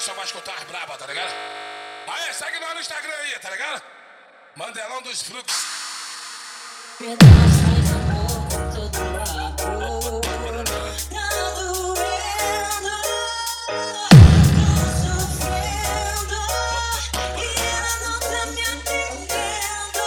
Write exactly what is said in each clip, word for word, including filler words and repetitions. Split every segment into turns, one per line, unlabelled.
só vai escutar as braba, tá ligado? Aí, segue nós no Instagram aí, tá ligado? Mandelão dos Fluxos.
Pedaços de amor por todo lado, tá doendo, tô sofrendo e ela não tá me atendendo.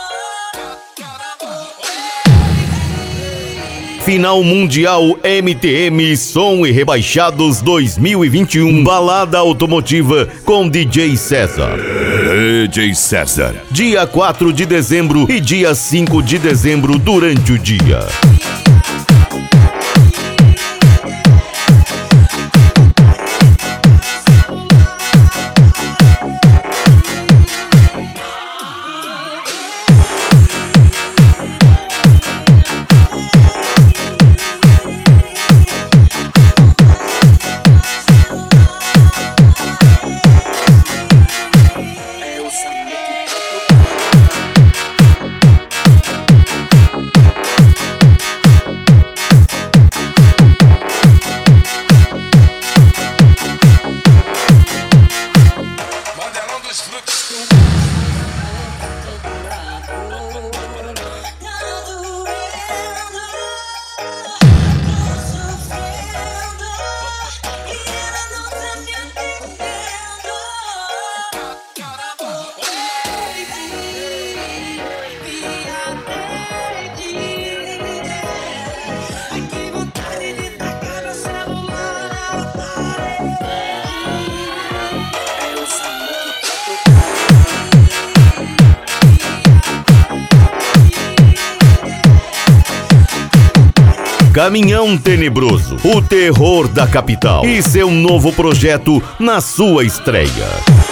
Final Mundial M T M Som e Rebaixados dois mil e vinte e um. Balada automotiva com D J César. D J César. Dia quatro de dezembro e dia cinco de dezembro durante o dia. Caminhão Tenebroso, o terror da capital e seu novo projeto na sua estreia.